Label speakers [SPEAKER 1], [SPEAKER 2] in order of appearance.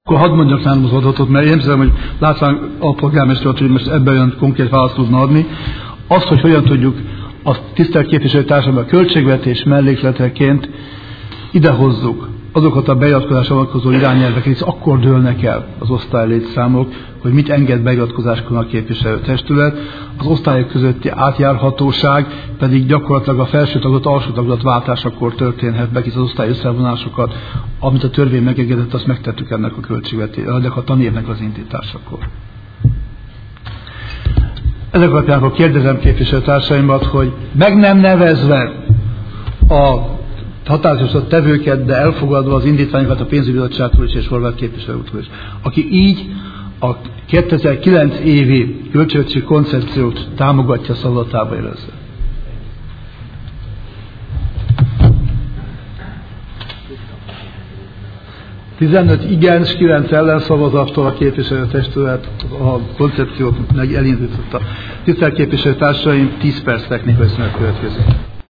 [SPEAKER 1] Akkor hadd mondjak rám az adatot, mert én hiszem, hogy látván a polgármester, hogy most ebben olyan konkrét választ tudna adni. Azt, hogy hogyan tudjuk a tisztelt képviselőtársamban a költségvetés mellékleteként idehozzuk azokat a beiratkozásra vonatkozó irányelveket, hisz akkor dőlnek el az osztálylétszámok, hogy mit enged beiratkozáskor a képviselőtestület. Az osztályok közötti átjárhatóság pedig gyakorlatilag a felső tagozat, alsó tagozat váltásakor történhet be, hisz az osztály összevonásokat, amit a törvény megengedett, azt megtettük ennek a tanévnek az indításakor. Ezek alapján akkor kérdezem képviselőtársaimat, hogy meg nem nevezve a határozott tevőket, de elfogadva az indítványokat a pénzügyi bizottságtól is és Horváth képviselő úrtól is, aki így a 2009 évi költségvetési koncepciót támogatja, szavazatába érezze. ...15 igen és 9 ellenszavazattól a képviselőtestület a koncepciót meg elindította. Tisztelt képviselőtársaim, 10 perc technikai szünet következik.